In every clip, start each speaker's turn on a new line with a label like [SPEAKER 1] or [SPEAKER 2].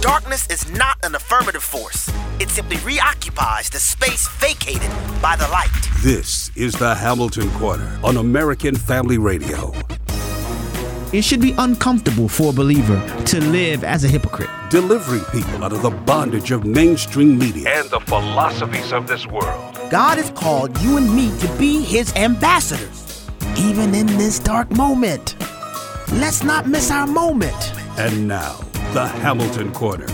[SPEAKER 1] darkness is not an affirmative force. It simply reoccupies the space vacated by the light.
[SPEAKER 2] This is the Hamilton Corner on American Family Radio.
[SPEAKER 3] It should be uncomfortable for a believer to live as a hypocrite.
[SPEAKER 2] Delivering people out of the bondage of mainstream media and the philosophies of this world.
[SPEAKER 1] God has called you and me to be his ambassadors, even in this dark moment. Let's not miss our moment.
[SPEAKER 2] And now, the Hamilton Corner.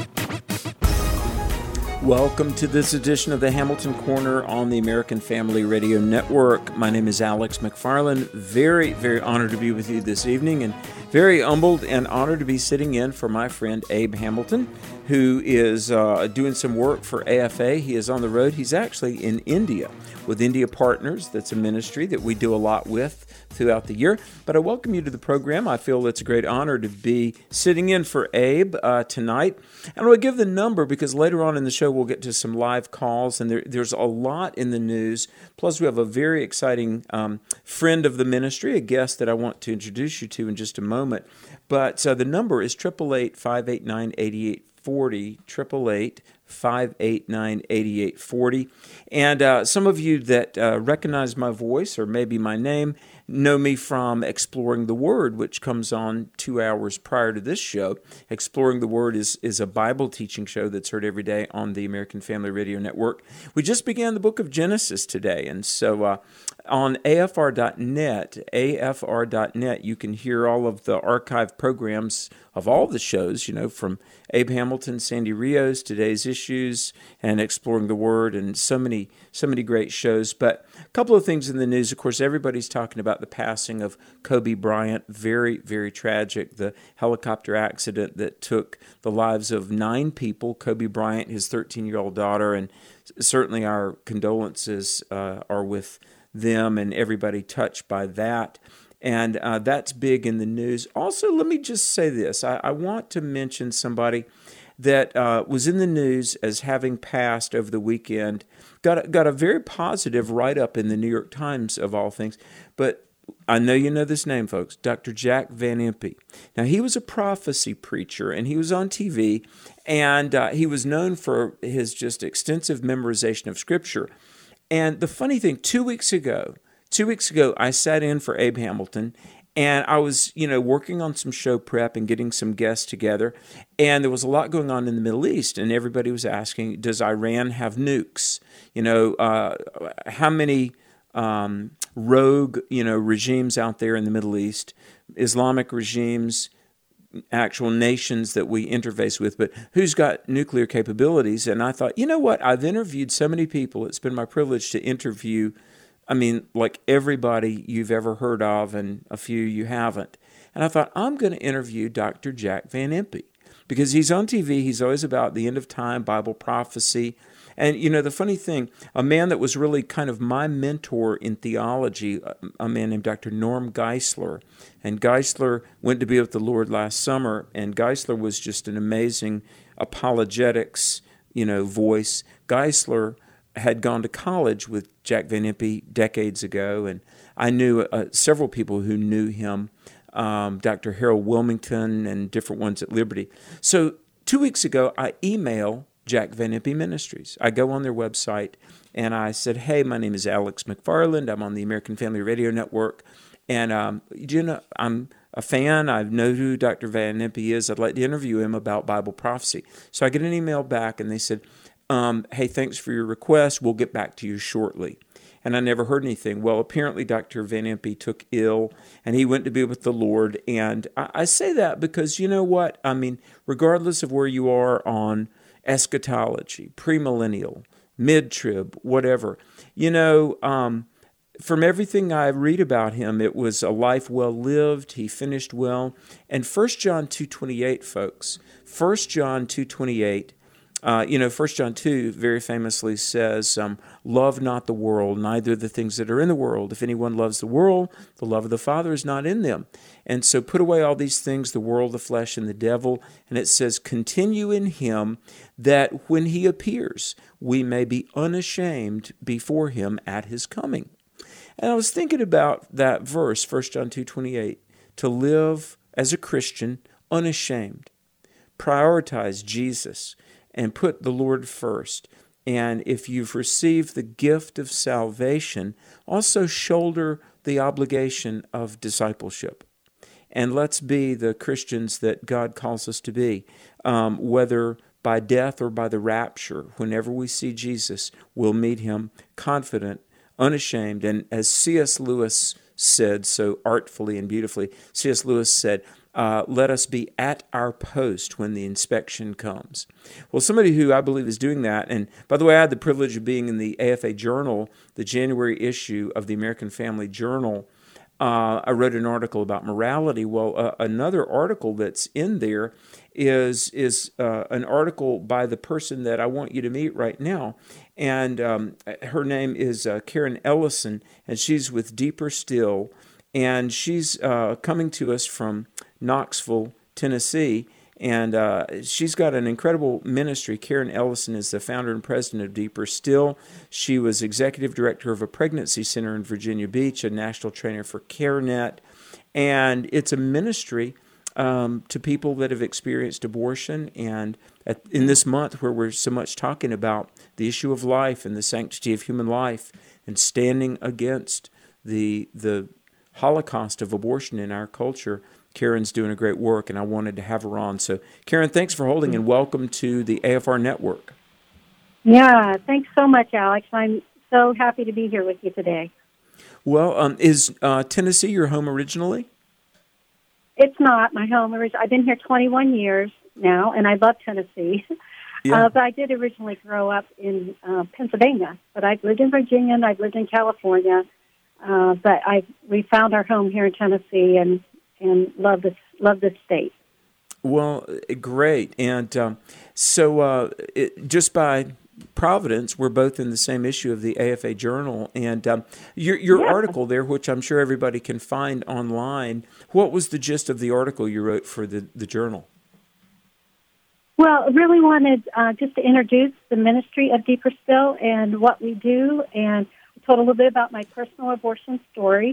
[SPEAKER 4] Welcome to this edition of the Hamilton Corner on the American Family Radio Network. My name is Alex McFarland. Very, very honored to be with you this evening, and very humbled and honored to be sitting in for my friend Abe Hamilton, who is doing some work for AFA. He is on the road. He's actually in India with India Partners. That's a ministry that we do a lot with throughout the year. But I welcome you to the program. I feel it's a great honor to be sitting in for Abe tonight. And I'll give the number because later on in the show we'll get to some live calls, and there's a lot in the news. Plus we have a very exciting friend of the ministry, a guest that I want to introduce you to in just a moment. But the number is 888-589-8840, 888-589-8840. And some of you that recognize my voice or maybe my name know me from Exploring the Word, which comes on 2 hours prior to this show. Exploring the Word is a Bible teaching show that's heard every day on the American Family Radio Network. We just began the book of Genesis today, and so on afr.net, you can hear all of the archive programs of all the shows, from Abe Hamilton, Sandy Rios, Today's Issues, and Exploring the Word, and so many great shows. But a couple of things in the news. Of course, everybody's talking about the passing of Kobe Bryant. Very, very tragic. The helicopter accident that took the lives of 9 people, Kobe Bryant, his 13-year-old daughter, and certainly our condolences are with them and everybody touched by that. And that's big in the news. Also, let me just say this. I want to mention somebody that was in the news as having passed over the weekend. Got a very positive write-up in the New York Times, of all things. But I know you know this name, folks, Dr. Jack Van Impe. Now, he was a prophecy preacher, and he was on TV, and he was known for his just extensive memorization of Scripture. And the funny thing, 2 weeks ago, I sat in for Abe Hamilton, and I was, working on some show prep and getting some guests together, and there was a lot going on in the Middle East, and everybody was asking, does Iran have nukes? How many rogue, regimes out there in the Middle East, Islamic regimes, actual nations that we interface with, but who's got nuclear capabilities? And I thought, you know what? I've interviewed so many people. It's been my privilege to interview, like everybody you've ever heard of and a few you haven't. And I thought, I'm going to interview Dr. Jack Van Impe because he's on TV. He's always about the end of time, Bible prophecy. And, the funny thing, a man that was really kind of my mentor in theology, a man named Dr. Norm Geisler. And Geisler went to be with the Lord last summer, and Geisler was just an amazing apologetics, voice. Geisler had gone to college with Jack Van Impe decades ago, and I knew several people who knew him, Dr. Harold Wilmington and different ones at Liberty. So 2 weeks ago, I emailed Jack Van Impe Ministries. I go on their website and I said, hey, my name is Alex McFarland. I'm on the American Family Radio Network. And, I'm a fan. I know who Dr. Van Impe is. I'd like to interview him about Bible prophecy. So I get an email back and they said, hey, thanks for your request. We'll get back to you shortly. And I never heard anything. Well, apparently Dr. Van Impe took ill and he went to be with the Lord. And I say that because you know what? Regardless of where you are on eschatology, premillennial, mid-trib, whatever. From everything I read about him, it was a life well lived. He finished well. And 1 John 2:28, folks, 1 John 2:28, 1 John 2 very famously says, love not the world, neither the things that are in the world. If anyone loves the world, the love of the Father is not in them. And so put away all these things, the world, the flesh, and the devil. And it says, continue in him, that when he appears, we may be unashamed before him at his coming. And I was thinking about that verse, 1 John 2:28, to live as a Christian unashamed. prioritize Jesus and put the Lord first. And if you've received the gift of salvation, also shoulder the obligation of discipleship. And let's be the Christians that God calls us to be, whether by death or by the rapture. Whenever we see Jesus, we'll meet him confident, unashamed. And as C.S. Lewis said so artfully and beautifully, C.S. Lewis said, let us be at our post when the inspection comes. Well, somebody who I believe is doing that, and by the way, I had the privilege of being in the AFA Journal, the January issue of the American Family Journal. I wrote an article about morality. Well, another article that's in there is an article by the person that I want you to meet right now. And her name is Karen Ellison, and she's with Deeper Still. And she's coming to us from Knoxville, Tennessee. And she's got an incredible ministry. Karen Ellison is the founder and president of Deeper Still. She was executive director of a pregnancy center in Virginia Beach, a national trainer for CareNet. And it's a ministry to people that have experienced abortion. And in this month where we're so much talking about the issue of life and the sanctity of human life and standing against the Holocaust of abortion in our culture, Karen's doing a great work, and I wanted to have her on. So, Karen, thanks for holding, and welcome to the AFR Network.
[SPEAKER 5] Yeah, thanks so much, Alex. I'm so happy to be here with you today.
[SPEAKER 4] Well, is Tennessee your home originally?
[SPEAKER 5] It's not my home. I've been here 21 years now, and I love Tennessee.
[SPEAKER 4] Yeah.
[SPEAKER 5] But I did originally grow up in Pennsylvania, but I've lived in Virginia, and I've lived in California. But we found our home here in Tennessee, and love this state.
[SPEAKER 4] Well, great. And so just by providence, we're both in the same issue of the AFA Journal. And your article there, which I'm sure everybody can find online, what was the gist of the article you wrote for the Journal?
[SPEAKER 5] Well, I really wanted just to introduce the ministry of Deeper Still and what we do, and I told a little bit about my personal abortion story.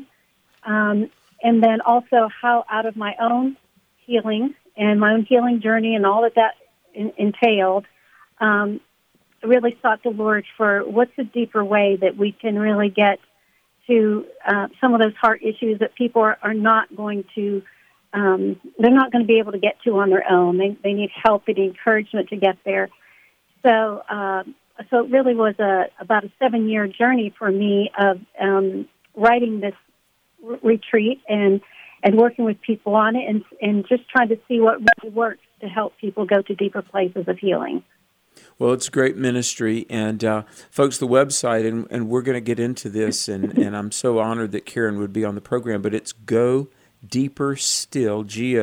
[SPEAKER 5] And then also how out of my own healing and my own healing journey and all that entailed, I really sought the Lord for what's a deeper way that we can really get to some of those heart issues that people are not going to, they're not going to be able to get to on their own. They need help and encouragement to get there. So it really was about a 7-year journey for me of writing this retreat and working with people on it and just trying to see what really works to help people go to deeper places of healing.
[SPEAKER 4] Well, it's a great ministry, and folks, the website, and we're going to get into this, and I'm so honored that Karen would be on the program, but it's Go Deeper Still,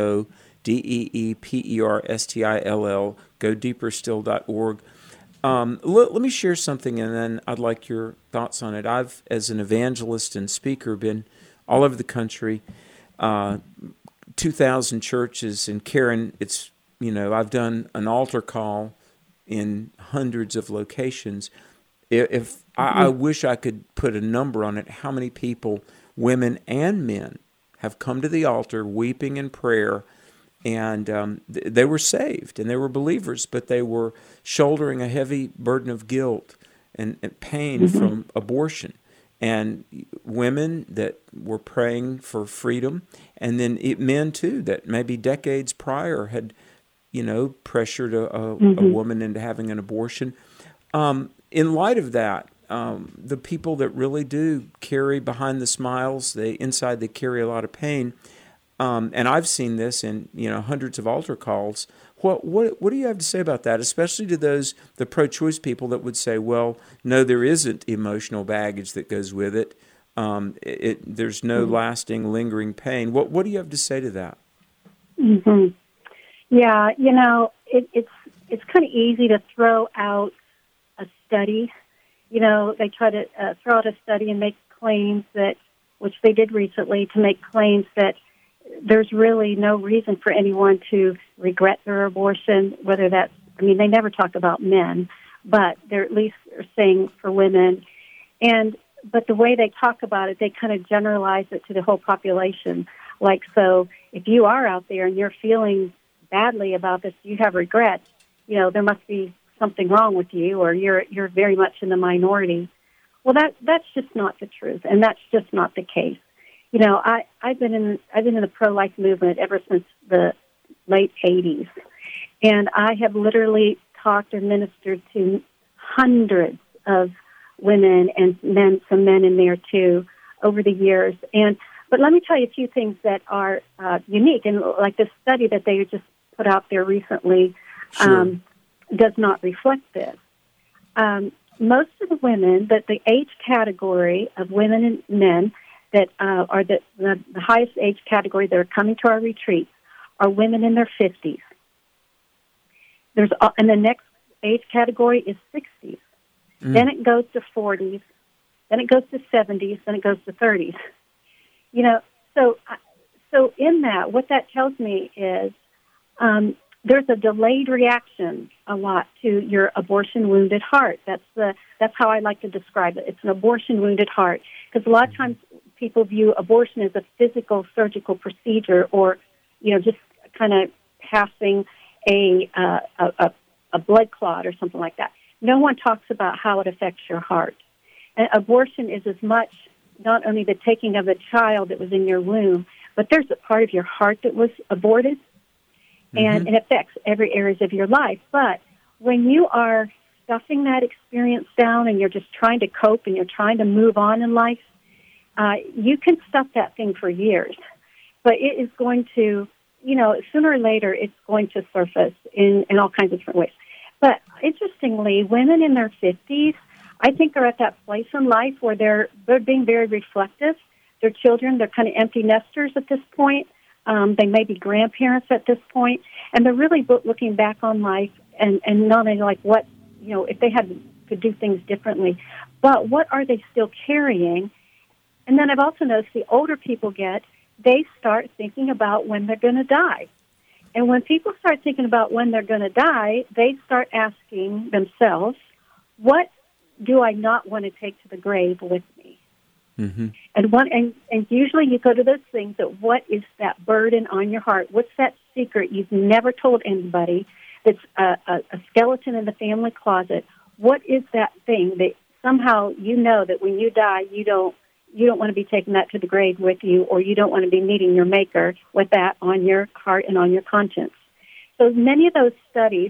[SPEAKER 4] GoDeeperStill, GoDeeperStill.org. Let me share something, and then I'd like your thoughts on it. I've, as an evangelist and speaker, been all over the country, 2,000 churches. And Karen, I've done an altar call in hundreds of locations. I wish I could put a number on it, how many people, women and men, have come to the altar weeping in prayer, and they were saved and they were believers, but they were shouldering a heavy burden of guilt and pain from abortion. And women that were praying for freedom, and then men too that maybe decades prior had, pressured a woman into having an abortion. In light of that, the people that really do carry behind the smiles, inside they carry a lot of pain. And I've seen this in hundreds of altar calls. What do you have to say about that, especially to the pro-choice people that would say, well, no, there isn't emotional baggage that goes with it. There's no lasting, lingering pain. What do you have to say to that?
[SPEAKER 5] Mm-hmm. Yeah, it's kind of easy to throw out a study. They try to throw out a study and make claims which they did recently, to make claims that there's really no reason for anyone to regret their abortion, whether they never talk about men, but they're at least saying for women. But the way they talk about it, they kind of generalize it to the whole population. So if you are out there and you're feeling badly about this, you have regrets, there must be something wrong with you, or you're very much in the minority. Well, that's just not the truth, and that's just not the case. I've been in the pro-life movement ever since the late 80s, and I have literally talked and ministered to hundreds of women and men, some men in there too, over the years. But let me tell you a few things that are unique, and like the study that they just put out there recently does not reflect this. Most of the women, that the age category of women and men that are the highest age category that are coming to our retreats are women in their 50s. And the next age category is 60s. Then it goes to 40s. Then it goes to 70s. Then it goes to 30s. So in that, what that tells me is there's a delayed reaction a lot to your abortion-wounded heart. That's how I like to describe it. It's an abortion-wounded heart, because a lot of times people view abortion as a physical surgical procedure, or just kind of passing a blood clot or something like that. No one talks about how it affects your heart. And abortion is as much not only the taking of a child that was in your womb, but there's a part of your heart that was aborted, and it affects every area of your life. But when you are stuffing that experience down and you're just trying to cope and you're trying to move on in life, you can stuff that thing for years. But it is going to, sooner or later, it's going to surface in all kinds of different ways. But interestingly, women in their 50s, I think, are at that place in life where they're being very reflective. Their children, they're kind of empty nesters at this point. They may be grandparents at this point, and they're really looking back on life and not only like what, if they could do things differently, but what are they still carrying? And then I've also noticed the older people get, they start thinking about when they're going to die. And when people start thinking about when they're going to die, they start asking themselves, what do I not want to take to the grave with me? Mm-hmm. And usually you go to those things that what is that burden on your heart? What's that secret you've never told anybody that's a skeleton in the family closet? What is that thing that somehow that when you die, you don't want to be taking that to the grave with you, or you don't want to be meeting your Maker with that on your heart and on your conscience? So many of those studies,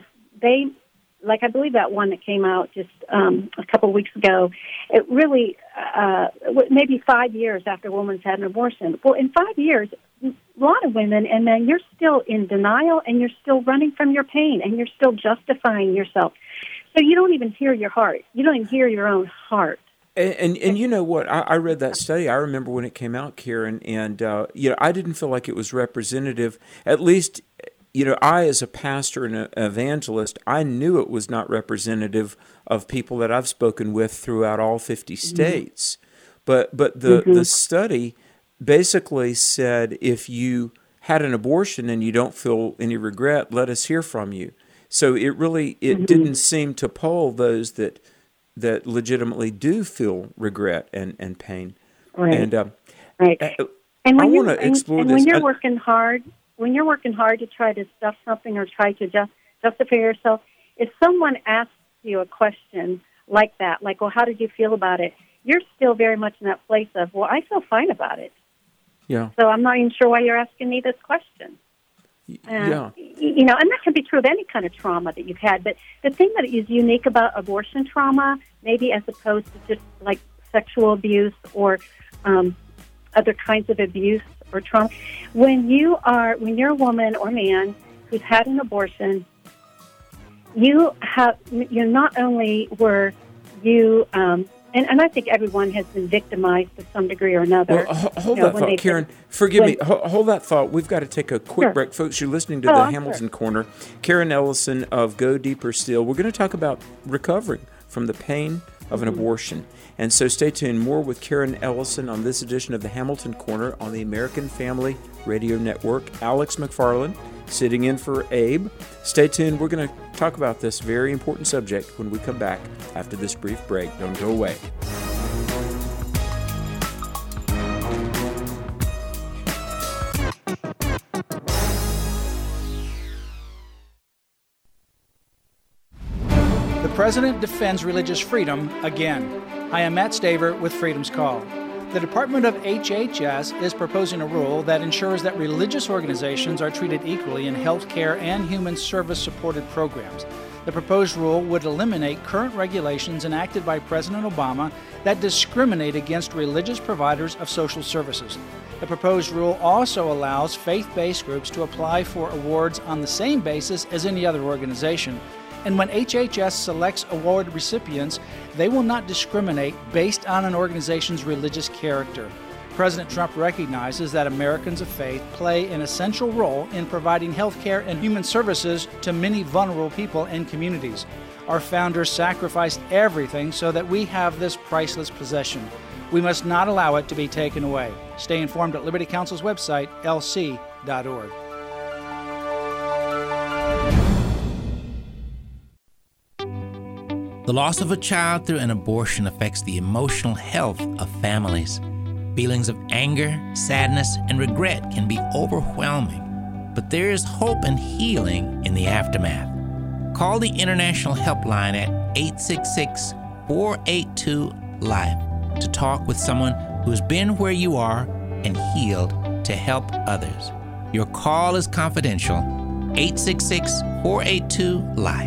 [SPEAKER 5] I believe that one that came out just a couple of weeks ago, it really, maybe 5 years after a woman's had an abortion. Well, in 5 years, a lot of women and men, you're still in denial, and you're still running from your pain, and you're still justifying yourself. So you don't even hear your heart. You don't even hear your own heart.
[SPEAKER 4] And you know what? I read that study. I remember when it came out, Karen, and I didn't feel like it was representative. At least, I, as a pastor and an evangelist, I knew it was not representative of people that I've spoken with throughout all 50 states. But the study basically said, if you had an abortion and you don't feel any regret, let us hear from you. So it didn't seem to poll those that legitimately do feel regret and pain.
[SPEAKER 5] Right.
[SPEAKER 4] And
[SPEAKER 5] right. And when
[SPEAKER 4] I want to explore this.
[SPEAKER 5] When you're working hard to try to stuff something or try to justify yourself, if someone asks you a question like that, like, well, how did you feel about it? You're still very much in that place of, well, I feel fine about it.
[SPEAKER 4] Yeah.
[SPEAKER 5] So I'm not even sure why you're asking me this question.
[SPEAKER 4] Yeah.
[SPEAKER 5] And that can be true of any kind of trauma that you've had. But the thing that is unique about abortion trauma, maybe as opposed to just like sexual abuse or other kinds of abuse or trauma, when you're a woman or man who's had an abortion, you not only were you. And I think everyone has been victimized to some degree or another.
[SPEAKER 4] Well, hold that thought, Karen. Forgive me. Hold that thought. We've got to take a quick break. Folks, you're listening to the Hamilton Corner. Karen Ellison of Go Deeper Still. We're going to talk about recovering from the pain of an abortion. And so stay tuned. More with Karen Ellison on this edition of the Hamilton Corner on the American Family Radio Network. Alex McFarland sitting in for Abe. Stay tuned. We're going to talk about this very important subject when we come back after this brief break. Don't go away.
[SPEAKER 6] president defends religious freedom again. Hi, I'm Matt Staver with Freedom's Call. The Department of HHS is proposing a rule that ensures that religious organizations are treated equally in health care and human service-supported programs. The proposed rule would eliminate current regulations enacted by President Obama that discriminate against religious providers of social services. The proposed rule also allows faith-based groups to apply for awards on the same basis as any other organization. And when HHS selects award recipients, they will not discriminate based on an organization's religious character. President Trump recognizes that Americans of faith play an essential role in providing health care and human services to many vulnerable people and communities. Our founders sacrificed everything so that we have this priceless possession. We must not allow it to be taken away. Stay informed at Liberty Counsel's website, lc.org.
[SPEAKER 7] The loss of a child through an abortion affects the emotional health of families. Feelings of anger, sadness, and regret can be overwhelming, but there is hope and healing in the aftermath. Call the International Helpline at 866-482-LIFE to talk with someone who has been where you are and healed to help others. Your call is confidential. 866-482-LIFE.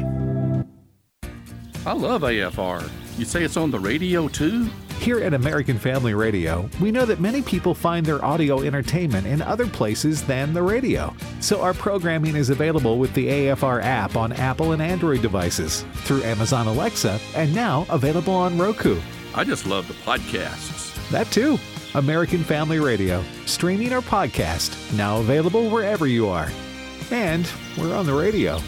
[SPEAKER 2] I love AFR. You say it's on the radio too?
[SPEAKER 8] Here at American Family Radio, we know that many people find their audio entertainment in other places than the radio. So our programming is available with the AFR app on Apple and Android devices, through Amazon Alexa, and now available on Roku.
[SPEAKER 2] I just love the podcasts.
[SPEAKER 8] That too. American Family Radio, streaming or podcast, now available wherever you are. And we're on the radio.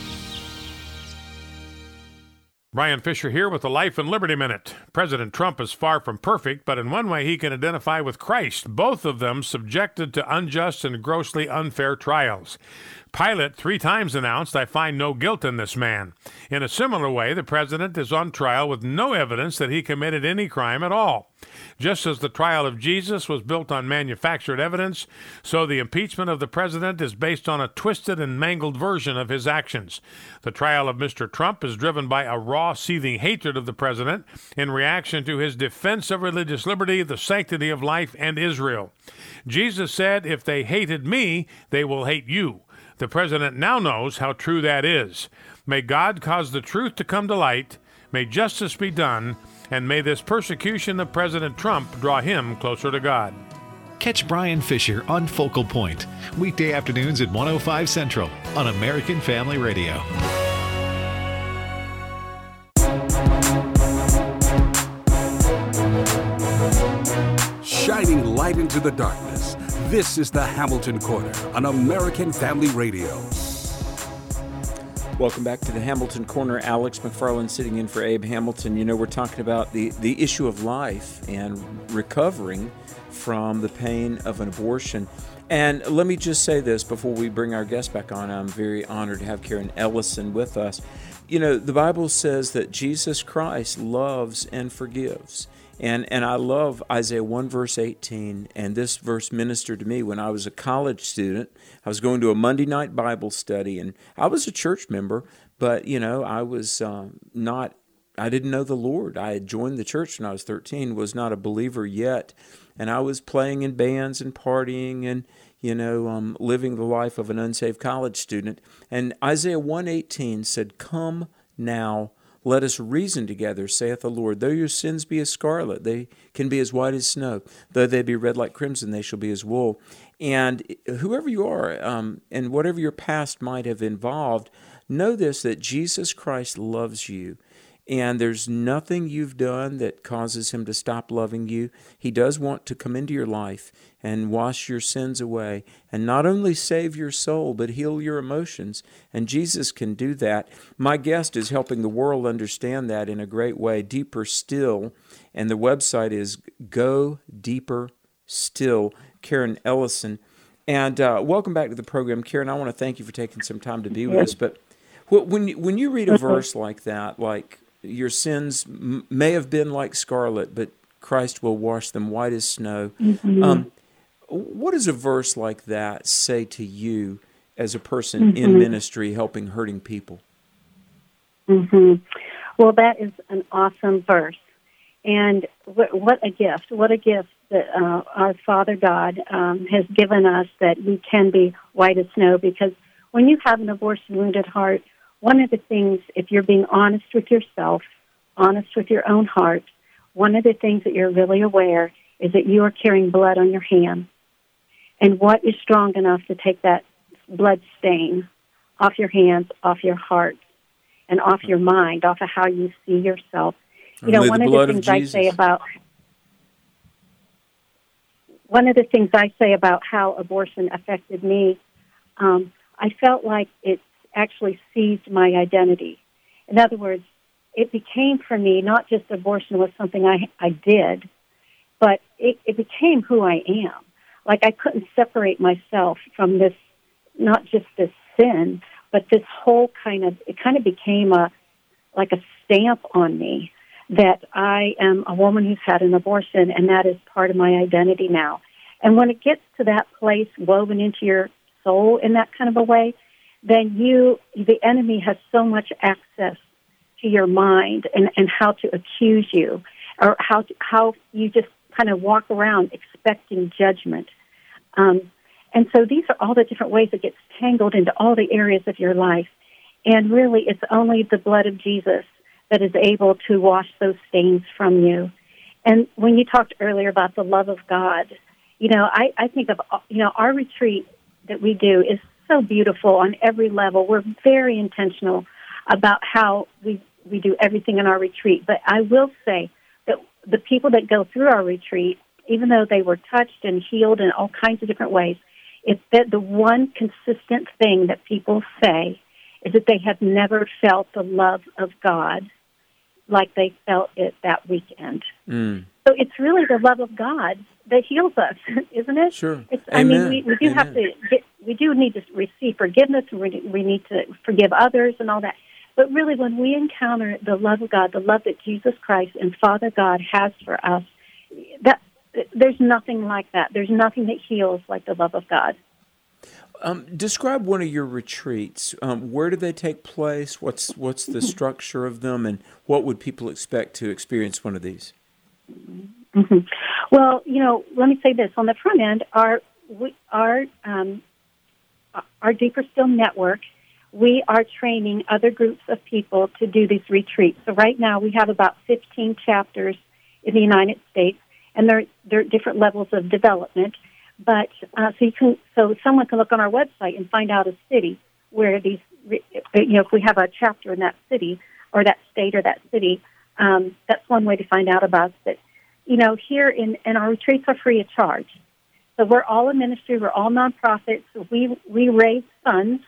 [SPEAKER 9] Brian Fisher here with the Life and Liberty Minute. President Trump is far from perfect, but in one way he can identify with Christ, both of them subjected to unjust and grossly unfair trials. Pilate 3 times announced, "I find no guilt in this man." In a similar way, the president is on trial with no evidence that he committed any crime at all. Just as the trial of Jesus was built on manufactured evidence, so the impeachment of the president is based on a twisted and mangled version of his actions. The trial of Mr. Trump is driven by a raw, seething hatred of the president in reaction to his defense of religious liberty, the sanctity of life, and Israel. Jesus said, "If they hated me, they will hate you." The president now knows how true that is. May God cause the truth to come to light, may justice be done, and may this persecution of President Trump draw him closer to God.
[SPEAKER 8] Catch Brian Fisher on Focal Point, weekday afternoons at 105 Central on American Family Radio.
[SPEAKER 2] Shining light into the darkness. This is the Hamilton Corner on American Family Radio.
[SPEAKER 4] Welcome back to the Hamilton Corner. Alex McFarland sitting in for Abe Hamilton. You know, we're talking about the issue of life and recovering from the pain of an abortion. And let me just say this before we bring our guest back on. I'm very honored to have Karen Ellison with us. You know, the Bible says that Jesus Christ loves and forgives. And I love Isaiah 1 verse 18, and this verse ministered to me when I was a college student. I was going to a Monday night Bible study, and I was a church member, but, you know, I was I didn't know the Lord. I had joined the church when I was 13, was not a believer yet, and I was playing in bands and partying and, you know, living the life of an unsaved college student. And Isaiah 1:18 said, "Come now, let us reason together, saith the Lord. Though your sins be as scarlet, they can be as white as snow. Though they be red like crimson, they shall be as wool." And whoever you are, and whatever your past might have involved, know this, that Jesus Christ loves you. And there's nothing you've done that causes him to stop loving you. He does want to come into your life and wash your sins away and not only save your soul, but heal your emotions. And Jesus can do that. My guest is helping the world understand that in a great way, Deeper Still. And the website is Go Deeper Still. Karen Ellison. And welcome back to the program. Karen, I want to thank you for taking some time to be with us. But when you read a verse like that, like, your sins may have been like scarlet, but Christ will wash them white as snow. Mm-hmm. What does a verse like that say to you as a person in ministry helping hurting people?
[SPEAKER 5] Mm-hmm. Well, that is an awesome verse. And what a gift. What a gift that our Father God has given us, that we can be white as snow. Because when you have an abortion-wounded heart, one of the things, if you're being honest with yourself, honest with your own heart, one of the things that you're really aware is that you are carrying blood on your hands. And what is strong enough to take that blood stain off your hands, off your heart, and off your mind, off of how you see yourself? You know, one of the things I say about how abortion affected me, I felt like it actually seized my identity. In other words, it became for me, not just abortion was something I did, but it became who I am. Like I couldn't separate myself from this, not just this sin, but this whole it kind of became like a stamp on me that I am a woman who's had an abortion, and that is part of my identity now. And when it gets to that place woven into your soul in that kind of a way, then the enemy has so much access to your mind and how to accuse you, or how you just kind of walk around expecting judgment. And so these are all the different ways it gets tangled into all the areas of your life. And really, it's only the blood of Jesus that is able to wash those stains from you. And when you talked earlier about the love of God, you know, I think of, you know, our retreat that we do is so beautiful on every level. We're very intentional about how we do everything in our retreat. But I will say that the people that go through our retreat, even though they were touched and healed in all kinds of different ways, it's that the one consistent thing that people say is that they have never felt the love of God like they felt it that weekend. So it's really the love of God that heals us, isn't it?
[SPEAKER 4] Sure.
[SPEAKER 5] I mean, we do have to we do need to receive forgiveness, and we need to forgive others and all that. But really, when we encounter the love of God, the love that Jesus Christ and Father God has for us, that there's nothing like that. There's nothing that heals like the love of God.
[SPEAKER 4] Describe one of your retreats. Where do they take place? What's the structure of them, and what would people expect to experience one of these?
[SPEAKER 5] Mm-hmm. Well, you know, let me say this. On the front end, our Deeper Still Network, we are training other groups of people to do these retreats. So right now we have about 15 chapters in the United States, and they're different levels of development. But so someone can look on our website and find out a city where these, you know, if we have a chapter in that city or that state or that city, that's one way to find out about it. You know, here in our retreats are free of charge. So we're all a ministry, we're all nonprofits. So we raise funds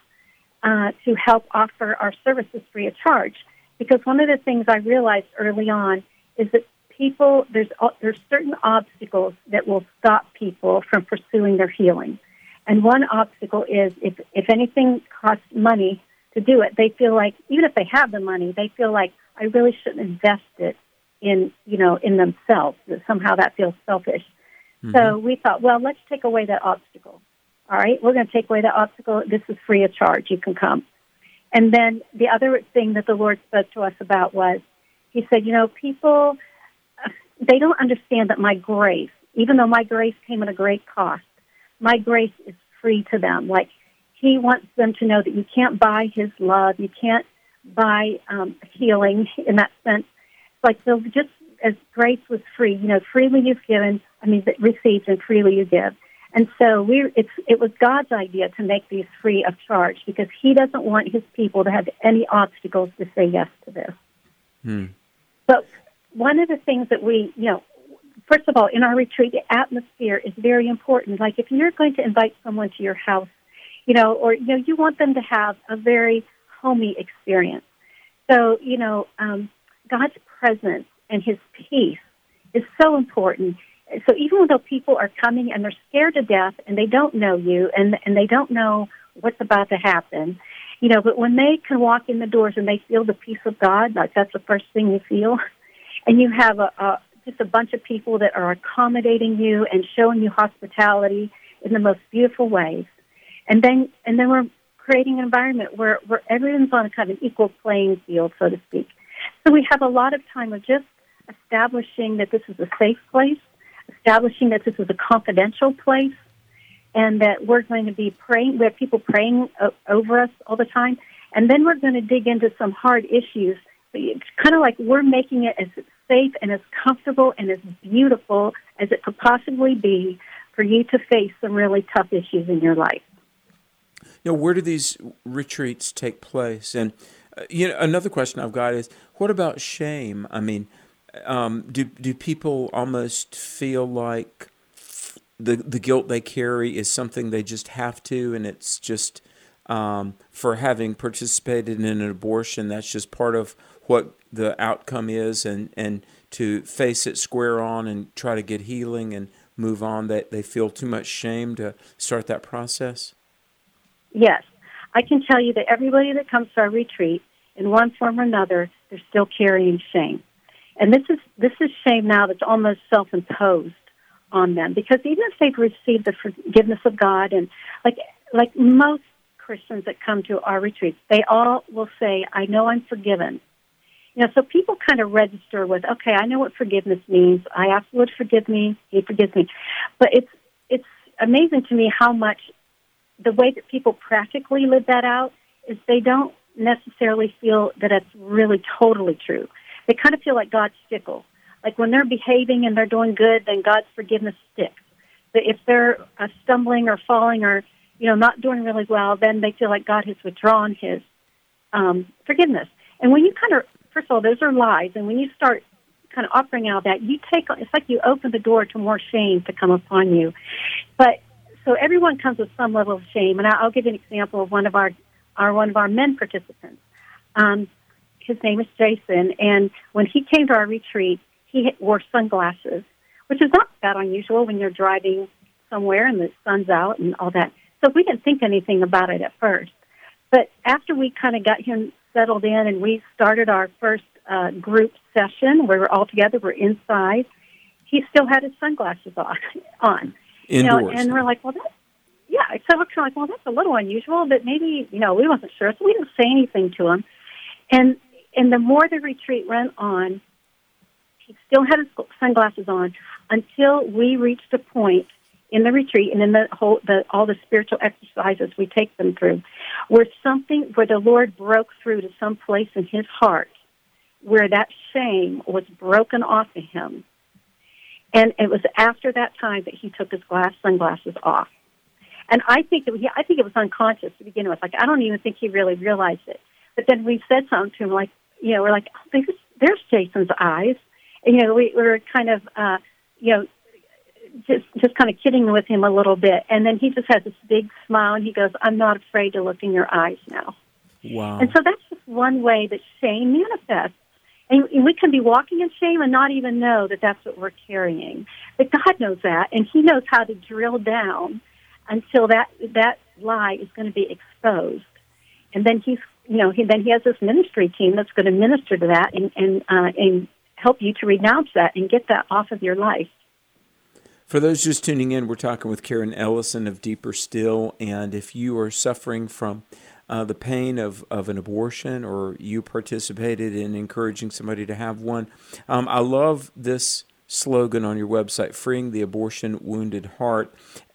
[SPEAKER 5] to help offer our services free of charge. Because one of the things I realized early on is that there's certain obstacles that will stop people from pursuing their healing. And one obstacle is if anything costs money to do it, they feel like, even if they have the money, they feel like, I really shouldn't invest it in themselves. That somehow that feels selfish. Mm-hmm. So we thought, well, let's take away that obstacle. All right, we're going to take away that obstacle. This is free of charge. You can come. And then the other thing that the Lord spoke to us about was, he said, you know, people, they don't understand that my grace, even though my grace came at a great cost, my grace is free to them. Like, he wants them to know that you can't buy his love. You can't buy healing in that sense. It's like, so just as grace was free, you know, freely you've given, received, and freely you give. And so it was God's idea to make these free of charge, because he doesn't want his people to have any obstacles to say yes to this. But one of the things that we, you know, first of all, in our retreat, the atmosphere is very important. Like, if you're going to invite someone to your house, you know, or, you know, you want them to have a very homey experience. So, you know, God's presence and his peace is so important. So even though people are coming and they're scared to death and they don't know you and they don't know what's about to happen, you know, but when they can walk in the doors and they feel the peace of God, like that's the first thing you feel, and you have just a bunch of people that are accommodating you and showing you hospitality in the most beautiful ways, and then we're creating an environment where everyone's on a kind of an equal playing field, so to speak. So we have a lot of time of just establishing that this is a safe place, establishing that this is a confidential place, and that we're going to be praying. We have people praying over us all the time. And then we're going to dig into some hard issues. It's kind of like we're making it as safe and as comfortable and as beautiful as it could possibly be for you to face some really tough issues in your life.
[SPEAKER 4] Where do these retreats take place? And another question I've got is, what about shame? I mean, do people almost feel like the guilt they carry is something they just have to, and it's just for having participated in an abortion, that's just part of what the outcome is, and to face it square on and try to get healing and move on, that they feel too much shame to start that process?
[SPEAKER 5] Yes. I can tell you that everybody that comes to our retreat, in one form or another, they're still carrying shame. And this is shame now that's almost self-imposed on them, because even if they've received the forgiveness of God, and like most Christians that come to our retreats, they all will say, I know I'm forgiven. So people kind of register with, okay, I know what forgiveness means. I ask the Lord to forgive me. He forgives me. But it's amazing to me how much the way that people practically live that out is they don't necessarily feel that it's really totally true. They kind of feel like God's fickle. Like when they're behaving and they're doing good, then God's forgiveness sticks. But if they're stumbling or falling or not doing really well, then they feel like God has withdrawn His forgiveness. And when you first of all, those are lies. And when you start kind of operating out of that, it's like you open the door to more shame to come upon you. But so everyone comes with some level of shame. And I'll give you an example of one of our men participants. His name is Jason. And when he came to our retreat, he wore sunglasses, which is not that unusual when you're driving somewhere and the sun's out and all that. So we didn't think anything about it at first. But after we kind of got him settled in and we started our first group session where we're all together, we're inside, he still had his sunglasses on.
[SPEAKER 4] Indoors.
[SPEAKER 5] And we're like, well, so we're kind of like, well, that's a little unusual, but maybe, we wasn't sure. So we didn't say anything to him. And the more the retreat went on, he still had his sunglasses on until we reached a point in the retreat and in all the spiritual exercises we take them through, where the Lord broke through to some place in his heart where that shame was broken off of him. And it was after that time that he took his sunglasses off. And I think it was unconscious to begin with. Like, I don't even think he really realized it. But then we said something to him, like, we're like, oh, there's Jason's eyes. And, we were kind of, just kind of kidding with him a little bit. And then he just has this big smile, and he goes, I'm not afraid to look in your eyes now.
[SPEAKER 4] Wow.
[SPEAKER 5] And so that's just one way that shame manifests. And we can be walking in shame and not even know that that's what we're carrying. But God knows that, and he knows how to drill down until that lie is going to be exposed. And then he has this ministry team that's going to minister to that and help you to renounce that and get that off of your life.
[SPEAKER 4] For those just tuning in, we're talking with Karen Ellison of Deeper Still, and if you are suffering from the pain of an abortion, or you participated in encouraging somebody to have one, I love this slogan on your website, Freeing the Abortion Wounded Heart.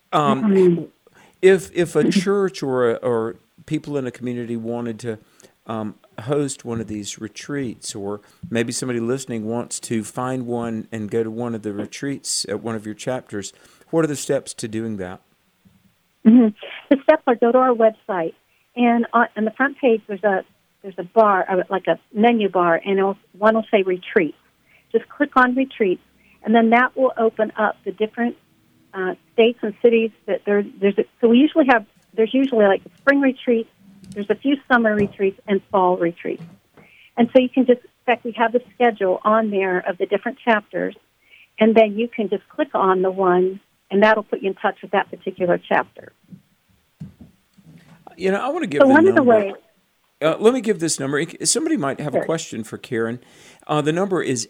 [SPEAKER 4] If a church or people in a community wanted to host one of these retreats, or maybe somebody listening wants to find one and go to one of the retreats at one of your chapters, what are the steps to doing that?
[SPEAKER 5] Mm-hmm. The steps are go to our website, and on the front page there's a bar, like a menu bar, and one will say retreats. Just click on retreats, and then that will open up the different states and cities that there's usually like spring retreats, there's a few summer retreats and fall retreats. And so you can in fact, we have the schedule on there of the different chapters, and then you can just click on the one, and that'll put you in touch with that particular chapter.
[SPEAKER 4] I want to give the number. Let me give this number. Somebody might have a question for Karen. The number is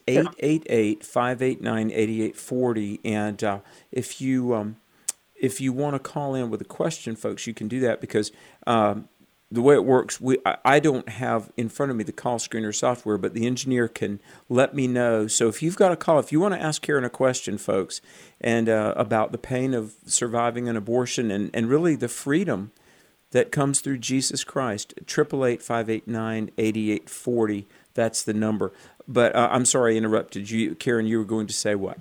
[SPEAKER 4] 888-589-8840, and if you want to call in with a question, folks, you can do that, because the way it works, I don't have in front of me the call screener software, but the engineer can let me know. So if you've got a call, if you want to ask Karen a question, folks, and about the pain of surviving an abortion and really the freedom that comes through Jesus Christ, 888-589-8840, that's the number. But I'm sorry I interrupted you. Karen, you were going to say what?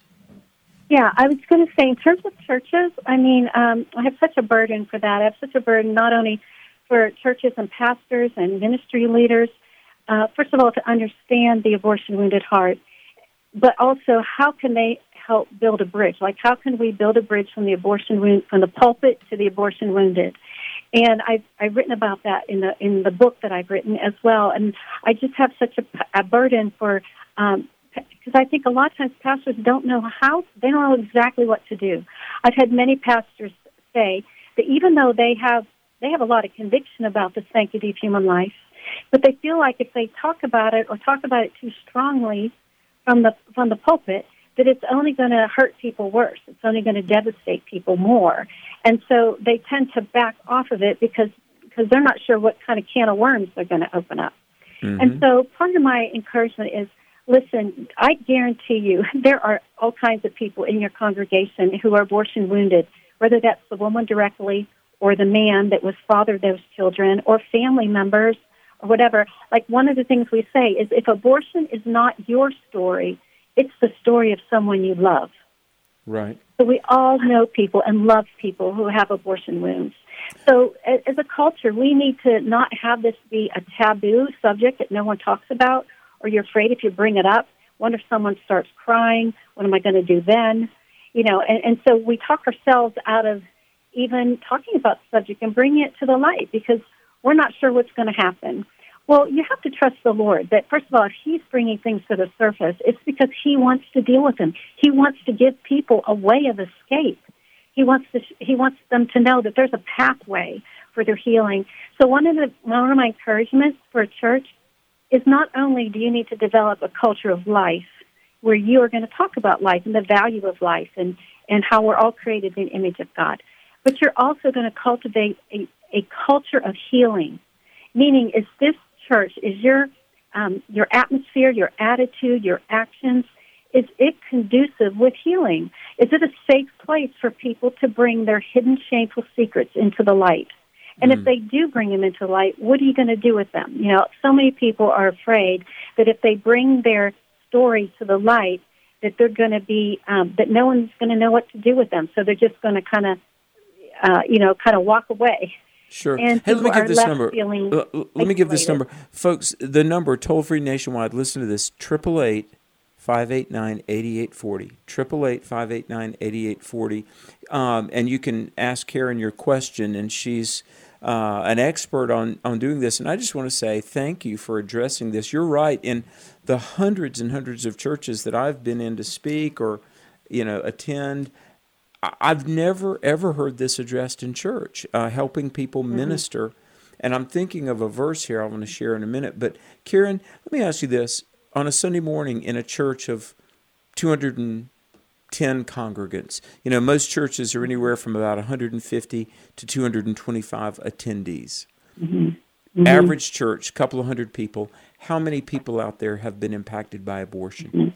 [SPEAKER 5] Yeah, I was going to say, in terms of churches, I mean, I have such a burden for that. I have such a burden not only for churches and pastors and ministry leaders, first of all, to understand the abortion-wounded heart, but also how can they help build a bridge? Like, how can we build a bridge from the from the pulpit to the abortion-wounded? And I've written about that in the book that I've written as well. And I just have such a burden for, because I think a lot of times pastors don't know they don't know exactly what to do. I've had many pastors say that even though they have a lot of conviction about the sanctity of human life, but they feel like if they talk about it too strongly from the pulpit, that it's only going to hurt people worse. It's only going to devastate people more. And so they tend to back off of it because they're not sure what kind of can of worms they're going to open up. Mm-hmm. And so part of my encouragement is, listen, I guarantee you there are all kinds of people in your congregation who are abortion wounded, whether that's the woman directly or the man that was fathered those children or family members or whatever. Like, one of the things we say is, if abortion is not your story, it's the story of someone you love.
[SPEAKER 4] Right.
[SPEAKER 5] So we all know people and love people who have abortion wounds. So as a culture, we need to not have this be a taboo subject that no one talks about, or you're afraid if you bring it up, what if someone starts crying? What am I going to do then? You know, and so we talk ourselves out of even talking about the subject and bringing it to the light because we're not sure what's going to happen. Well, you have to trust the Lord that, first of all, if He's bringing things to the surface, it's because He wants to deal with them. He wants to give people a way of escape. He wants them to know that there's a pathway for their healing. So one of my encouragements for a church is not only do you need to develop a culture of life where you are going to talk about life and the value of life and how we're all created in the image of God, but you're also going to cultivate a culture of healing, meaning is this church, is your atmosphere, your attitude, your actions, is it conducive with healing? Is it a safe place for people to bring their hidden shameful secrets into the light? And if they do bring them into the light, what are you going to do with them? You know, so many people are afraid that if they bring their story to the light, that they're going to be, that no one's going to know what to do with them. So they're just going to kind of walk away.
[SPEAKER 4] Sure.
[SPEAKER 5] And
[SPEAKER 4] hey, let me give this number. Let me give this number. Folks, the number, toll-free nationwide, listen to this, 888-589-8840, 888-589-8840. And you can ask Karen your question, and she's an expert on doing this. And I just want to say thank you for addressing this. You're right. In the hundreds and hundreds of churches that I've been in to speak or, attend, I've never, ever heard this addressed in church, helping people minister. And I'm thinking of a verse here I want to share in a minute. But, Karen, let me ask you this. On a Sunday morning in a church of 210 congregants, most churches are anywhere from about 150 to 225 attendees. Mm-hmm. Mm-hmm. Average church, couple of hundred people. How many people out there have been impacted by abortion?
[SPEAKER 5] Mm-hmm.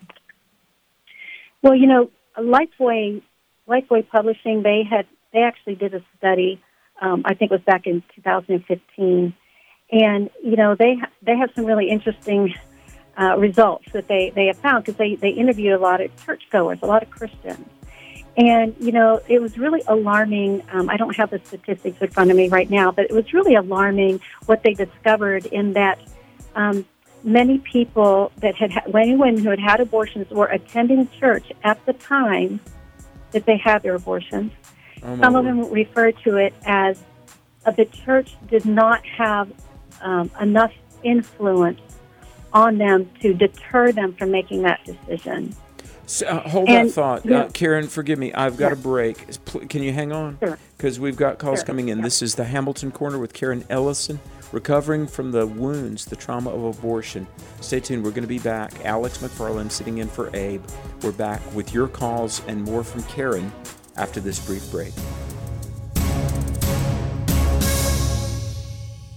[SPEAKER 5] Well, Lifeway Publishing, they actually did a study, I think it was back in 2015, and, they have some really interesting results that they have found because they interviewed a lot of churchgoers, a lot of Christians. And, it was really alarming. I don't have the statistics in front of me right now, but it was really alarming what they discovered in that many people many women who had had abortions were attending church at the time that they had their abortions. Some of them referred to it as the church did not have enough influence on them to deter them from making that decision.
[SPEAKER 4] So, hold that thought. Yeah. Karen, forgive me. I've got a break. Can you hang on?
[SPEAKER 5] Sure.
[SPEAKER 4] Because we've got calls coming in. Yeah. This is the Hamilton Corner with Karen Ellison, recovering from the wounds, the trauma of abortion. Stay tuned. We're going to be back. Alex McFarland sitting in for Abe. We're back with your calls and more from Karen after this brief break.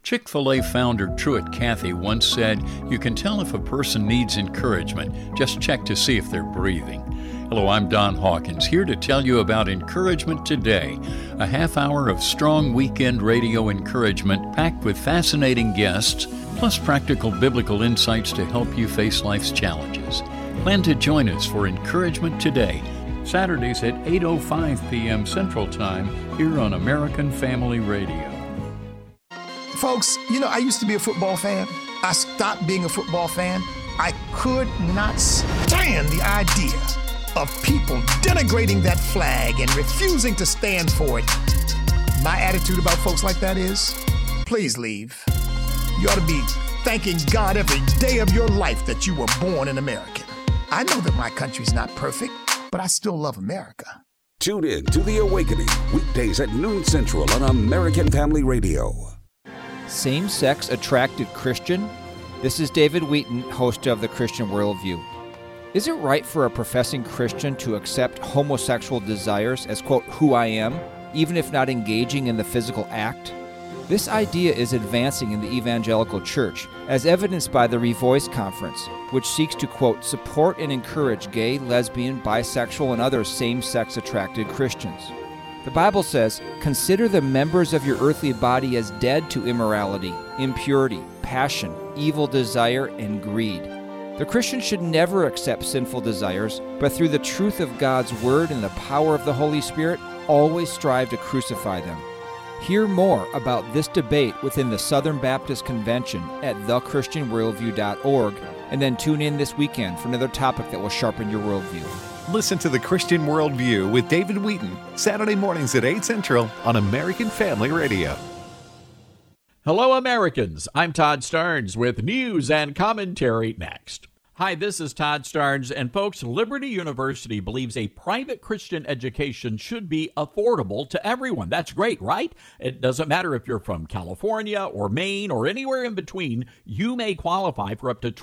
[SPEAKER 10] Chick-fil-A founder Truett Cathy once said, "You can tell if a person needs encouragement. Just check to see if they're breathing." Hello, I'm Don Hawkins, here to tell you about Encouragement Today, a half hour of strong weekend radio encouragement packed with fascinating guests, plus practical biblical insights to help you face life's challenges. Plan to join us for Encouragement Today, Saturdays at 8:05 p.m. Central Time, here on American Family Radio.
[SPEAKER 11] Folks, I used to be a football fan. I stopped being a football fan. I could not stand the idea of people denigrating that flag and refusing to stand for it. My attitude about folks like that is, please leave. You ought to be thanking God every day of your life that you were born an American. I know that my country's not perfect, but I still love America.
[SPEAKER 2] Tune in to The Awakening, weekdays at noon Central on American Family Radio.
[SPEAKER 12] Same-sex attracted Christian? This is David Wheaton, host of The Christian Worldview. Is it right for a professing Christian to accept homosexual desires as, quote, who I am, even if not engaging in the physical act? This idea is advancing in the evangelical church, as evidenced by the Revoice Conference, which seeks to, quote, support and encourage gay, lesbian, bisexual, and other same-sex attracted Christians. The Bible says, consider the members of your earthly body as dead to immorality, impurity, passion, evil desire, and greed. The Christian should never accept sinful desires, but through the truth of God's Word and the power of the Holy Spirit, always strive to crucify them. Hear more about this debate within the Southern Baptist Convention at thechristianworldview.org, and then tune in this weekend for another topic that will sharpen your worldview.
[SPEAKER 8] Listen to The Christian Worldview with David Wheaton, Saturday mornings at 8 Central on American Family Radio.
[SPEAKER 13] Hello, Americans. I'm Todd Starnes with news and commentary next. Hi, this is Todd Starnes, and folks, Liberty University believes a private Christian education should be affordable to everyone. That's great, right? It doesn't matter if you're from California or Maine or anywhere in between, you may qualify for up to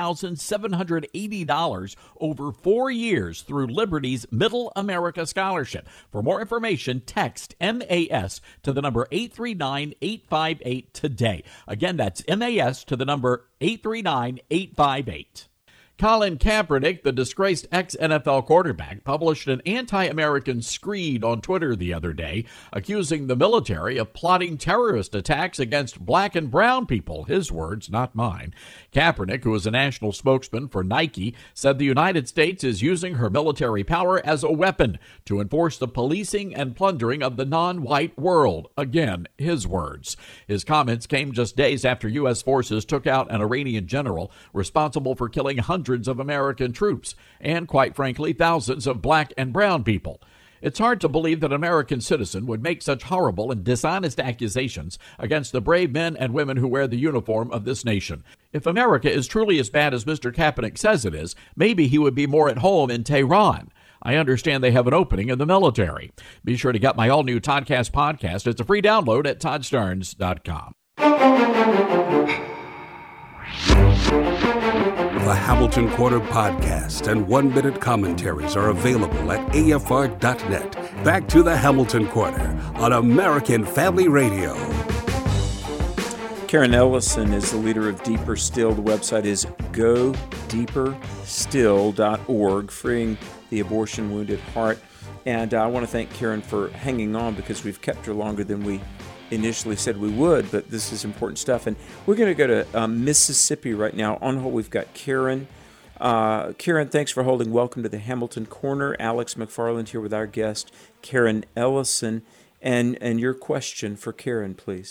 [SPEAKER 13] $20,780 over 4 years through Liberty's Middle America Scholarship. For more information, text MAS to the number 839-858 today. Again, that's MAS to the number 839-858. Colin Kaepernick, the disgraced ex-NFL quarterback, published an anti-American screed on Twitter the other day, accusing the military of plotting terrorist attacks against black and brown people. His words, not mine. Kaepernick, who is a national spokesman for Nike, said the United States is using her military power as a weapon to enforce the policing and plundering of the non-white world. Again, his words. His comments came just days after U.S. forces took out an Iranian general responsible for killing hundreds of American troops and, quite frankly, thousands of black and brown people. It's hard to believe that an American citizen would make such horrible and dishonest accusations against the brave men and women who wear the uniform of this nation. If America is truly as bad as Mr. Kaepernick says it is, maybe he would be more at home in Tehran. I understand they have an opening in the military. Be sure to get my all-new Toddcast podcast. It's a free download at ToddStarnes.com.
[SPEAKER 2] The Hamilton Corner podcast and 1-minute commentaries are available at AFR.net. Back to the Hamilton Corner on American Family Radio.
[SPEAKER 4] Karen Ellison is the leader of Deeper Still. The website is godeeperstill.org, freeing the abortion-wounded heart. And I want to thank Karen for hanging on, because we've kept her longer than we initially said we would, but this is important stuff. And we're going to go to Mississippi right now. On hold, we've got Karen. Karen, thanks for holding. Welcome to the Hamilton Corner. Alex McFarland here with our guest, Karen Ellison. And your question for Karen, please.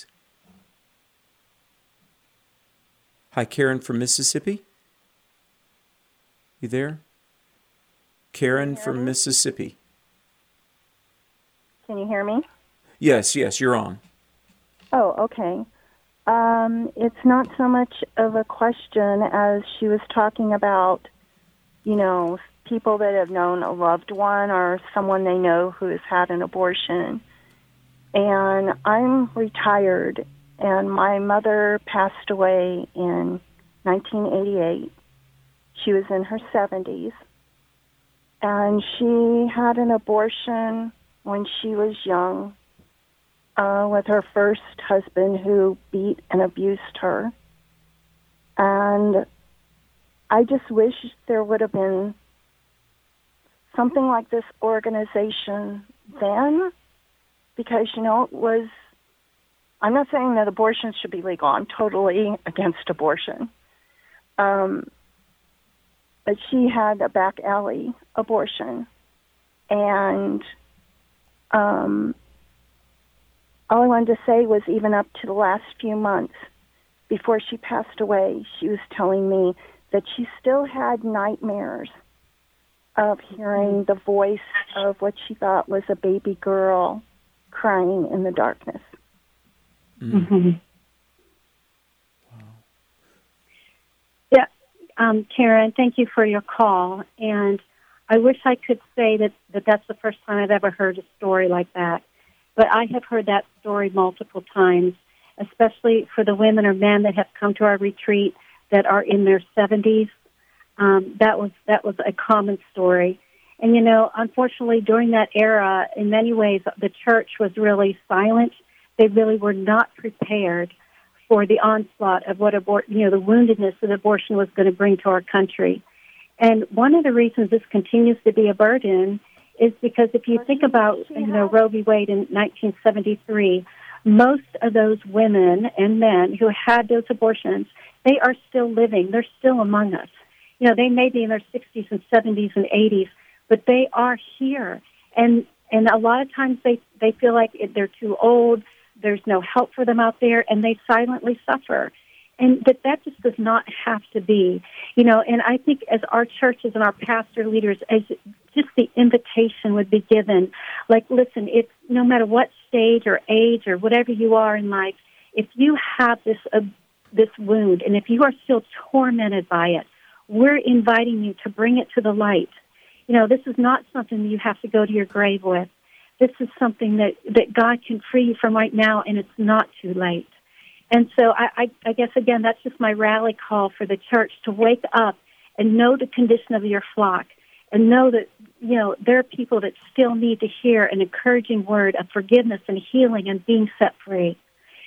[SPEAKER 4] Hi, Karen from Mississippi. You there? Karen from Mississippi.
[SPEAKER 14] Can you hear me?
[SPEAKER 4] Yes, you're on.
[SPEAKER 14] Oh, okay. It's not so much of a question as she was talking about, people that have known a loved one or someone they know who has had an abortion. And I'm retired, and my mother passed away in 1988. She was in her 70s, and she had an abortion when she was young. with her first husband who beat and abused her. And I just wish there would have been something like this organization then, because, it was, I'm not saying that abortion should be legal. I'm totally against abortion. But she had a back alley abortion. And all I wanted to say was, even up to the last few months before she passed away, she was telling me that she still had nightmares of hearing the voice of what she thought was a baby girl crying in the darkness.
[SPEAKER 5] Mm-hmm. Yeah, Karen, thank you for your call. And I wish I could say that that's the first time I've ever heard a story like that. But I have heard that story multiple times, especially for the women or men that have come to our retreat that are in their 70s. That was a common story. And, unfortunately, during that era, in many ways, the church was really silent. They really were not prepared for the onslaught of what the woundedness that abortion was going to bring to our country. And one of the reasons this continues to be a burden is because if you think about, Roe v. Wade in 1973, most of those women and men who had those abortions, they are still living. They're still among us. They may be in their 60s and 70s and 80s, but they are here. And a lot of times they feel like they're too old, there's no help for them out there, and they silently suffer. And that just does not have to be. And I think as our churches and our pastor leaders, as just the invitation would be given, like, listen, it's no matter what stage or age or whatever you are in life, if you have this wound, and if you are still tormented by it, we're inviting you to bring it to the light. This is not something you have to go to your grave with. This is something that God can free you from right now, and it's not too late. And so I guess, again, that's just my rally call for the church to wake up and know the condition of your flock and know that, there are people that still need to hear an encouraging word of forgiveness and healing and being set free.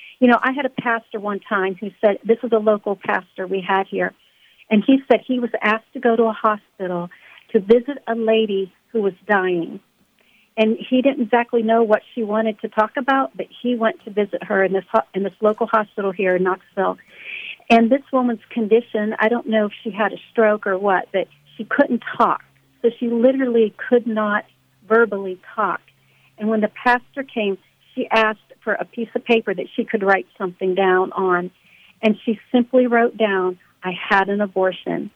[SPEAKER 5] I had a pastor one time who said, this is a local pastor we had here, and he said he was asked to go to a hospital to visit a lady who was dying. And he didn't exactly know what she wanted to talk about, but he went to visit her in this local hospital here in Knoxville. And this woman's condition, I don't know if she had a stroke or what, but she couldn't talk. So she literally could not verbally talk. And when the pastor came, she asked for a piece of paper that she could write something down on. And she simply wrote down, "I had an abortion,"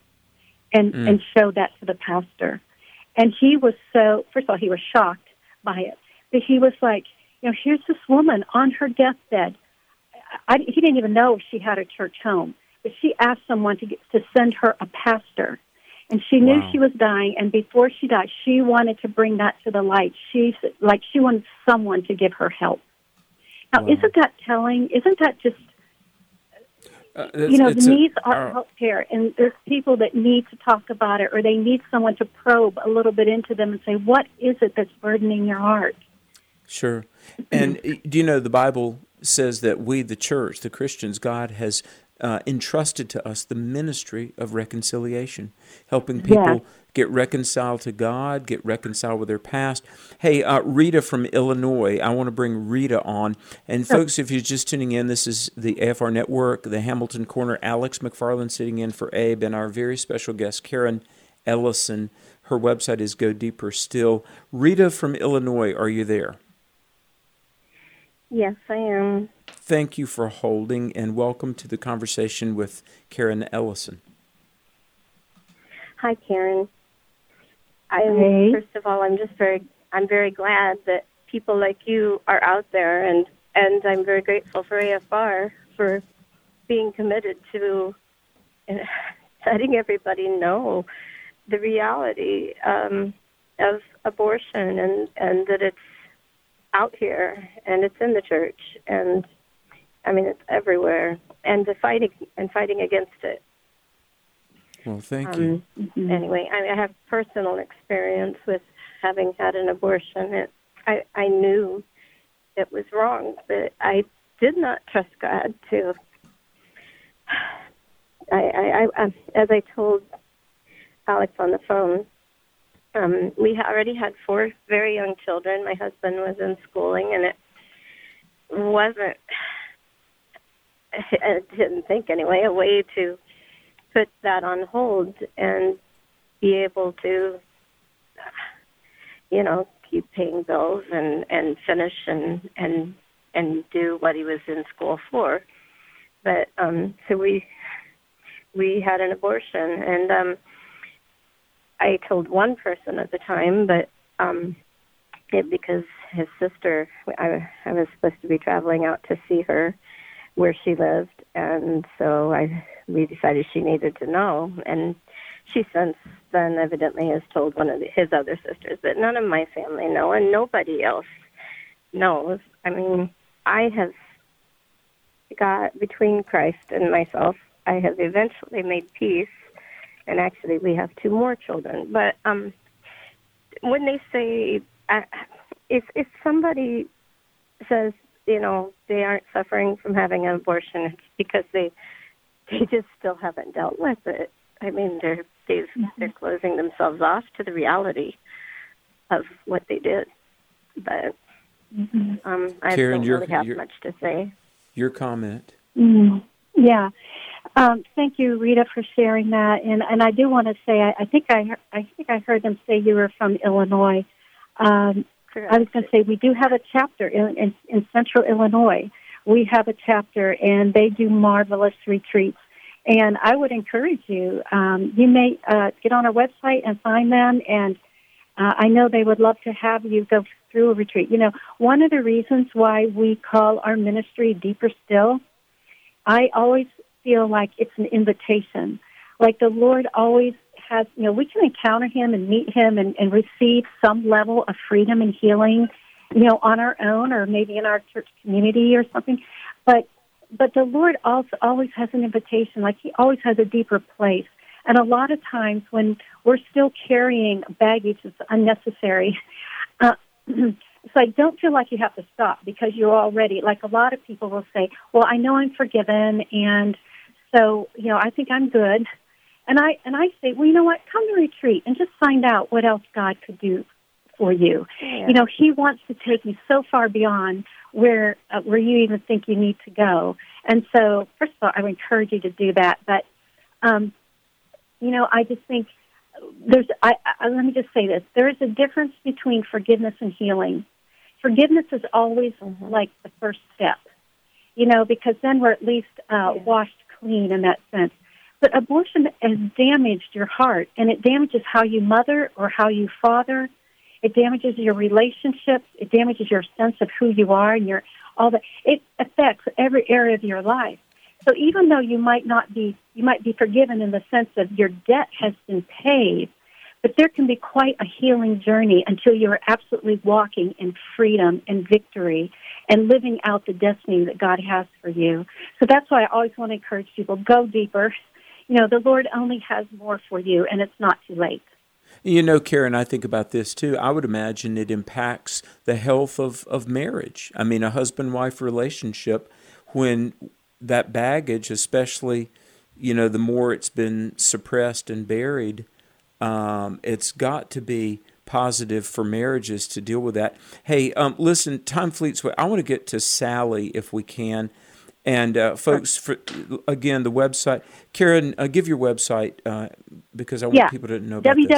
[SPEAKER 5] and showed that to the pastor. And he was first of all, he was shocked by it. But he was like, here's this woman on her deathbed. He didn't even know if she had a church home. But she asked someone to send her a pastor. And she knew she was dying, and before she died, she wanted to bring that to the light. She wanted someone to give her help. Now, isn't that telling? Isn't that just... the needs are out there, and there's people that need to talk about it, or they need someone to probe a little bit into them and say, what is it that's burdening your heart?
[SPEAKER 4] Sure. And the Bible says that we, the church, the Christians, God has entrusted to us the ministry of reconciliation, helping people get reconciled to God, get reconciled with their past. Hey, Rita from Illinois, I want to bring Rita on. And folks, if you're just tuning in, this is the AFR Network, the Hamilton Corner. Alex McFarland sitting in for Abe, and our very special guest, Karen Ellison. Her website is Go Deeper Still. Rita from Illinois, are you there?
[SPEAKER 15] Yes, I am.
[SPEAKER 4] Thank you for holding, and welcome to the conversation with Karen Ellison.
[SPEAKER 15] Hi, Karen. First of all, I'm very glad that people like you are out there, and I'm very grateful for AFR for being committed to letting everybody know the reality of abortion and that it's out here and it's in the church, and it's everywhere, and fighting against it.
[SPEAKER 4] Well, thank you.
[SPEAKER 15] Anyway, I have personal experience with having had an abortion. I knew it was wrong, but I did not trust God to. I as I told Alex on the phone, we already had 4 very young children. My husband was in schooling, and it wasn't, I didn't think anyway, a way to put that on hold and be able to, keep paying bills and finish and do what he was in school for. But so we had an abortion, and I told one person at the time, but because his sister, I was supposed to be traveling out to see her where she lived, and so we decided she needed to know, and she since then evidently has told one of his other sisters, but none of my family know, and nobody else knows. I mean, I have got, between Christ and myself, I have eventually made peace, and actually we have 2 more children. But when they say, if somebody says, they aren't suffering from having an abortion, it's because they just still haven't dealt with it. I mean, they're closing themselves off to the reality of what they did. But I
[SPEAKER 4] Karen,
[SPEAKER 15] don't really have much to say.
[SPEAKER 4] Your comment.
[SPEAKER 5] Yeah. Thank you, Rita, for sharing that. And I do want to say, I think I heard them say you were from Illinois. I was going to say we do have a chapter in Central Illinois. We have a chapter, and they do marvelous retreats. And I would encourage you. You may get on our website and find them, and I know they would love to have you go through a retreat. One of the reasons why we call our ministry Deeper Still, I always feel like it's an invitation. Like the Lord always has, we can encounter Him and meet Him and receive some level of freedom and healing, on our own or maybe in our church community or something. But the Lord also always has an invitation, like He always has a deeper place. And a lot of times when we're still carrying baggage that's unnecessary, so I don't feel like you have to stop because you're already, like a lot of people will say, well, I know I'm forgiven, and so, I think I'm good. And I say, well, you know what, come to retreat and just find out what else God could do for you. Yeah. He wants to take you so far beyond where you even think you need to go. And so, first of all, I would encourage you to do that. But, I just think let me just say this. There is a difference between forgiveness and healing. Forgiveness is always like the first step, because then we're at least washed clean in that sense. But abortion has damaged your heart, and it damages how you mother or how you father. It damages your relationships. It damages your sense of who you are and all that. It affects every area of your life. So even though you might be forgiven in the sense of your debt has been paid, but there can be quite a healing journey until you are absolutely walking in freedom and victory and living out the destiny that God has for you. So that's why I always want to encourage people, go deeper. The Lord only has more for you, and it's not too late.
[SPEAKER 4] Karen, I think about this too. I would imagine it impacts the health of marriage. I mean, a husband-wife relationship, when that baggage, especially, the more it's been suppressed and buried, it's got to be positive for marriages to deal with that. Hey, listen, time fleets away. I want to get to Sally if we can. And folks, again, the website. Karen, give your website because I want people to know about this.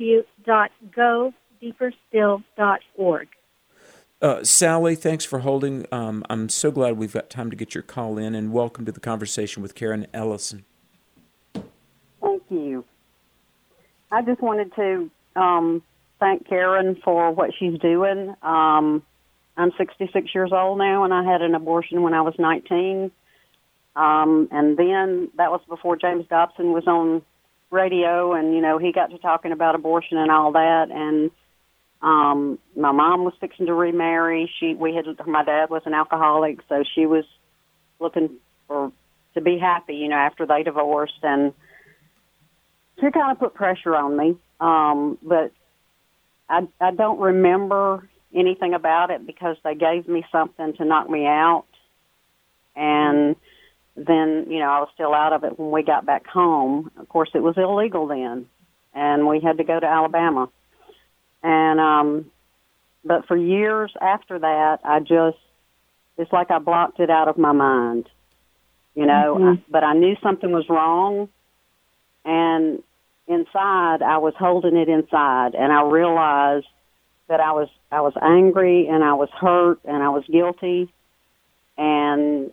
[SPEAKER 5] www.godeeperstill.org.
[SPEAKER 4] Sally, thanks for holding. I'm so glad we've got time to get your call in, and welcome to the conversation with Karen Ellison.
[SPEAKER 16] Thank you. I just wanted to thank Karen for what she's doing. I'm 66 years old now, and I had an abortion when I was 19. And then that was before James Dobson was on radio, and, he got to talking about abortion and all that. And my mom was fixing to remarry. My dad was an alcoholic, so she was looking to be happy, after they divorced. And she kind of put pressure on me. But I don't remember anything about it because they gave me something to knock me out. And then, I was still out of it when we got back home. Of course, it was illegal then, and we had to go to Alabama. And but for years after that, it's like I blocked it out of my mind, but I knew something was wrong, and inside, I was holding it inside, and I realized that I was angry, and I was hurt, and I was guilty, and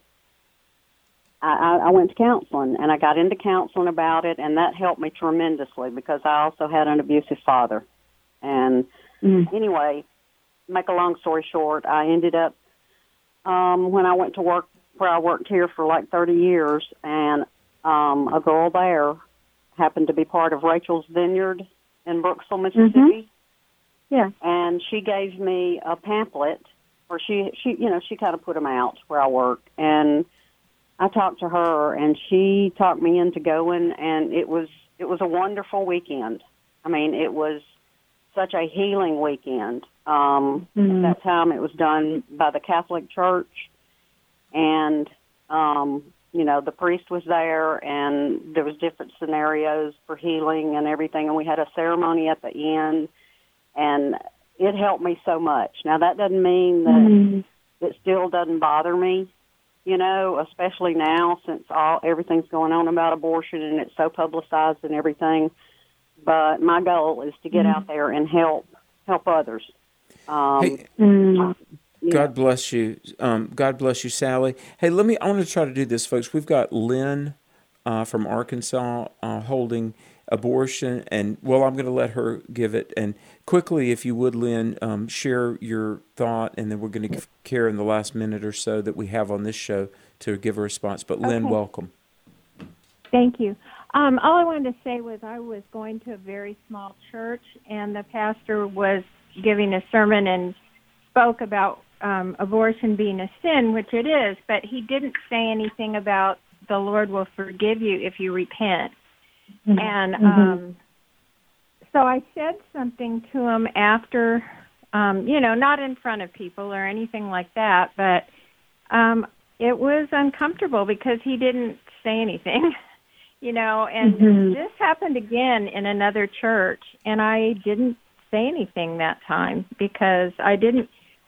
[SPEAKER 16] I went to counseling, and I got into counseling about it, and that helped me tremendously because I also had an abusive father. And anyway, make a long story short, I ended up, when I went to work where I worked here for like 30 years, and a girl there happened to be part of Rachel's Vineyard in Brooksville, Mississippi.
[SPEAKER 5] Yeah.
[SPEAKER 16] And she gave me a pamphlet, or she kind of put them out where I work, and I talked to her, and she talked me into going, and it was a wonderful weekend. I mean, it was such a healing weekend. At that time, it was done by the Catholic Church, and the priest was there, and there was different scenarios for healing and everything, and we had a ceremony at the end, and it helped me so much. Now, that doesn't mean that it still doesn't bother me, especially now since everything's going on about abortion and it's so publicized and everything. But my goal is to get out there and help others.
[SPEAKER 4] God bless you. God bless you, Sally. Hey, I want to try to do this, folks. We've got Lynn from Arkansas holding abortion, and I'm going to let her give it. And quickly, if you would, Lynn, share your thought, and then we're going to give Karen the last minute or so that we have on this show to give a response. But Lynn, welcome.
[SPEAKER 17] Thank you. All I wanted to say was I was going to a very small church, and the pastor was giving a sermon and spoke about abortion being a sin, which it is, but he didn't say anything about the Lord will forgive you if you repent. And so I said something to him after, not in front of people or anything like that, but it was uncomfortable because he didn't say anything, and this happened again in another church, and I didn't say anything that time because I didn't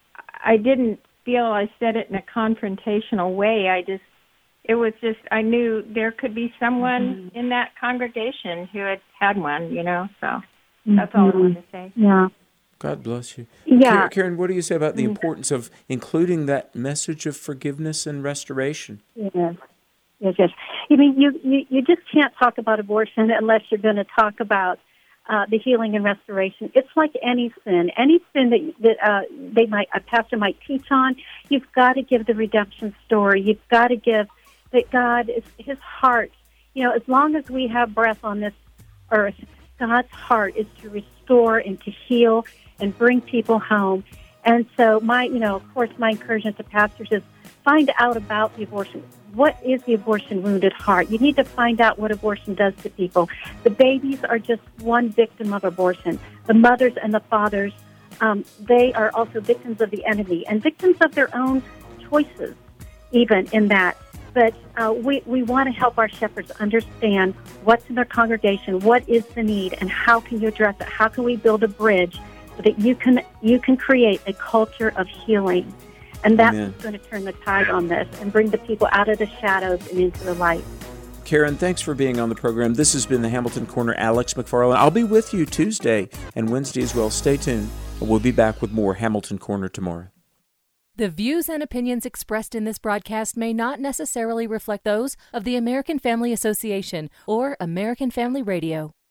[SPEAKER 17] feel I said it in a confrontational way. It was just, I knew there could be someone in that congregation who had one, so that's all I wanted to say.
[SPEAKER 5] Yeah.
[SPEAKER 4] God bless you.
[SPEAKER 5] Yeah.
[SPEAKER 4] Karen, what do you say about the importance of including that message of forgiveness and restoration?
[SPEAKER 5] Yes. I mean, you just can't talk about abortion unless you're going to talk about the healing and restoration. It's like any sin that a pastor might teach on. You've got to give the redemption story. You've got to give that God is His heart. As long as we have breath on this earth, God's heart is to restore and to heal and bring people home. And so my encouragement to pastors is find out about the abortion. What is the abortion wounded heart? You need to find out what abortion does to people. The babies are just one victim of abortion. The mothers and the fathers, they are also victims of the enemy and victims of their own choices, even in that. But we want to help our shepherds understand what's in their congregation, what is the need, and how can you address it? How can we build a bridge so that you can create a culture of healing? And that's what's going to turn the tide on this and bring the people out of the shadows and into the light.
[SPEAKER 4] Karen, thanks for being on the program. This has been the Hamilton Corner. Alex McFarland. I'll be with you Tuesday and Wednesday as well. Stay tuned. We'll be back with more Hamilton Corner tomorrow.
[SPEAKER 18] The views and opinions expressed in this broadcast may not necessarily reflect those of the American Family Association or American Family Radio.